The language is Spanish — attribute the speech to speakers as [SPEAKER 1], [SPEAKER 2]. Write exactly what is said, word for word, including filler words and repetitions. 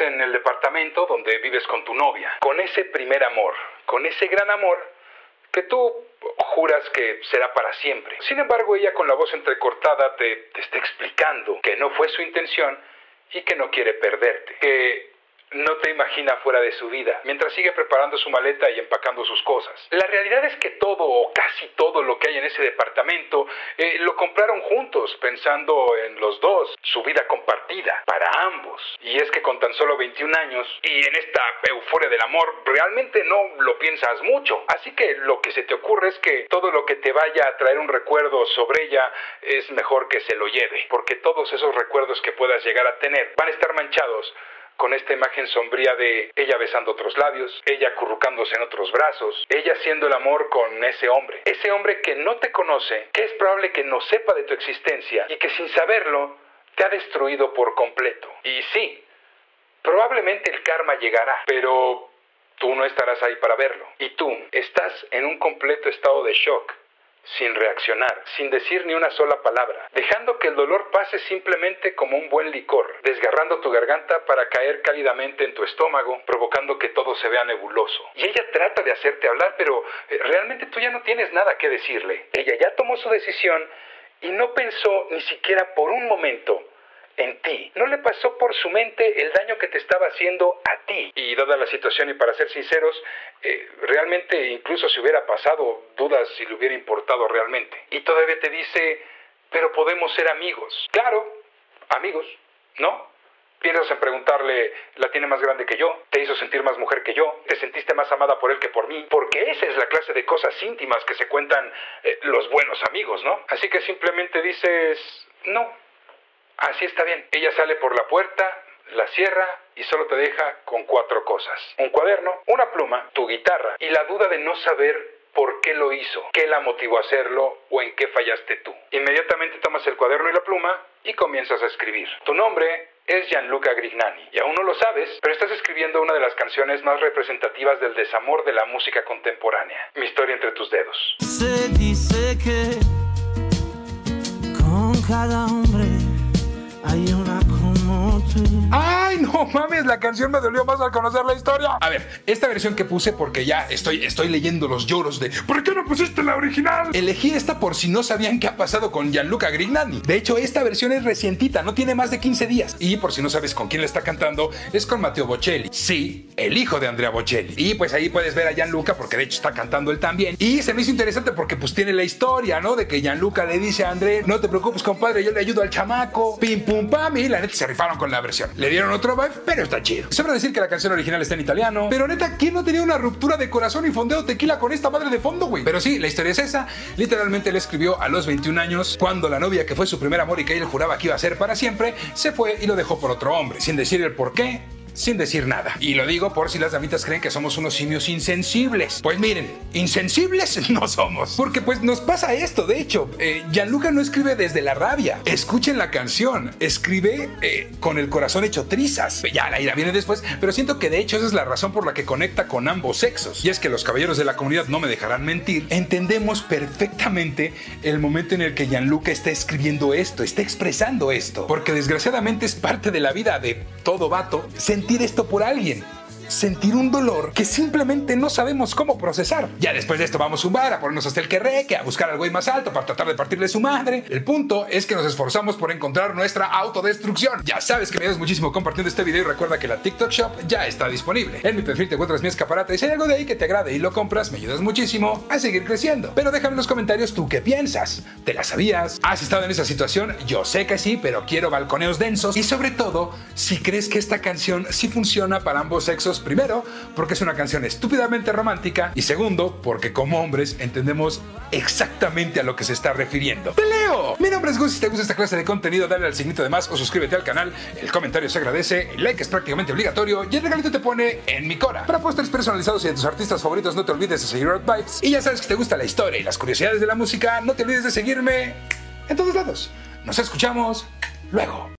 [SPEAKER 1] en el departamento donde vives con tu novia, con ese primer amor, con ese gran amor que tú juras que será para siempre. Sin embargo, ella con la voz entrecortada te, te está explicando que no fue su intención y que no quiere perderte, que no te imagina fuera de su vida, mientras sigue preparando su maleta y empacando sus cosas. La realidad es que todo o casi todo lo que hay en ese departamento eh, lo compraron juntos, pensando en los dos, su vida compartida, para ambos. Y es que con tan solo veintiún años, y en esta euforia del amor, realmente no lo piensas mucho. Así que lo que se te ocurre es que todo lo que te vaya a traer un recuerdo sobre ella es mejor que se lo lleve, porque todos esos recuerdos que puedas llegar a tener van a estar manchados con esta imagen sombría de ella besando otros labios, ella acurrucándose en otros brazos, ella haciendo el amor con ese hombre. Ese hombre que no te conoce, que es probable que no sepa de tu existencia y que sin saberlo te ha destruido por completo. Y sí, probablemente el karma llegará, pero tú no estarás ahí para verlo. Y tú estás en un completo estado de shock, sin reaccionar, sin decir ni una sola palabra, dejando que el dolor pase simplemente como un buen licor, desgarrando tu garganta para caer cálidamente en tu estómago, provocando que todo se vea nebuloso. Y ella trata de hacerte hablar, pero eh, realmente tú ya no tienes nada que decirle. Ella ya tomó su decisión y no pensó ni siquiera por un momento en ti. No le pasó por su mente el daño que te estaba haciendo a ti. Y dada la situación, y para ser sinceros, eh, realmente incluso si hubiera pasado, dudas si le hubiera importado realmente. Y todavía te dice, pero podemos ser amigos. Claro, amigos, ¿no? Piensas en preguntarle, ¿la tiene más grande que yo? ¿Te hizo sentir más mujer que yo? ¿Te sentiste más amada por él que por mí? Porque esa es la clase de cosas íntimas que se cuentan eh, los buenos amigos, ¿no? Así que simplemente dices, no. Así está bien. Ella sale por la puerta, la cierra y solo te deja con cuatro cosas. Un cuaderno, una pluma, tu guitarra y la duda de no saber por qué lo hizo, qué la motivó a hacerlo o en qué fallaste tú. Inmediatamente tomas el cuaderno y la pluma y comienzas a escribir. Tu nombre es Gianluca Grignani y aún no lo sabes, pero estás escribiendo una de las canciones más representativas del desamor de la música contemporánea. Mi historia entre tus dedos.
[SPEAKER 2] Se dice que con cada hombre hay una como tú.
[SPEAKER 1] ¡Ay, no mames! La canción me dolió más al conocer la historia. A ver, esta versión que puse porque ya estoy, estoy leyendo los lloros de ¿por qué no pusiste la original? Elegí esta por si no sabían qué ha pasado con Gianluca Grignani. De hecho, esta versión es recientita, no tiene más de quince días. Y por si no sabes con quién le está cantando, es con Matteo Bocelli. Sí, el hijo de Andrea Bocelli. Y pues ahí puedes ver a Gianluca porque de hecho está cantando él también. Y se me hizo interesante porque pues tiene la historia, ¿no? De que Gianluca le dice a Andrea, no te preocupes, compadre, yo le ayudo al chamaco. Pim, pum, pam. Y la neta se rifaron con la versión. Le dieron otro vibe, pero está chido. Sobra decir que la canción original está en italiano. Pero neta, ¿quién no tenía una ruptura de corazón y fondeo tequila con esta madre de fondo, güey? Pero sí, la historia es esa. Literalmente él escribió a los veintiún años, cuando la novia que fue su primer amor y que él juraba que iba a ser para siempre, se fue y lo dejó por otro hombre, sin decir el por qué, sin decir nada. Y lo digo por si las damitas creen que somos unos simios insensibles. Pues miren, insensibles no somos. Porque pues nos pasa esto, de hecho. Eh, Gianluca no escribe desde la rabia. Escuchen la canción. Escribe eh, con el corazón hecho trizas. Ya la ira viene después, pero siento que de hecho esa es la razón por la que conecta con ambos sexos. Y es que los caballeros de la comunidad no me dejarán mentir. Entendemos perfectamente el momento en el que Gianluca está escribiendo esto, está expresando esto. Porque desgraciadamente es parte de la vida de todo vato sentir esto por alguien. Sentir un dolor que simplemente no sabemos cómo procesar. Ya después de esto vamos a un bar a ponernos hasta el querreque, a buscar al güey más alto para tratar de partirle su madre. El punto es que nos esforzamos por encontrar nuestra autodestrucción. Ya sabes que me ayudas muchísimo compartiendo este video y recuerda que la TikTok Shop ya está disponible. En mi perfil te encuentras mi escaparate y si hay algo de ahí que te agrade y lo compras, me ayudas muchísimo a seguir creciendo. Pero déjame en los comentarios tú qué piensas. ¿Te la sabías? ¿Has estado en esa situación? Yo sé que sí, pero quiero balconeos densos. Y sobre todo, si crees que esta canción sí funciona para ambos sexos. Primero, porque es una canción estúpidamente romántica y segundo, porque como hombres entendemos exactamente a lo que se está refiriendo. ¡Te leo! Mi nombre es Gus. Si te gusta esta clase de contenido, dale al signito de más o suscríbete al canal. El comentario se agradece, el like es prácticamente obligatorio y el regalito te pone en mi cora. Para pósters personalizados y de tus artistas favoritos, no te olvides de seguir Art Vibes. Y ya sabes que te gusta la historia y las curiosidades de la música, no te olvides de seguirme en todos lados. Nos escuchamos luego.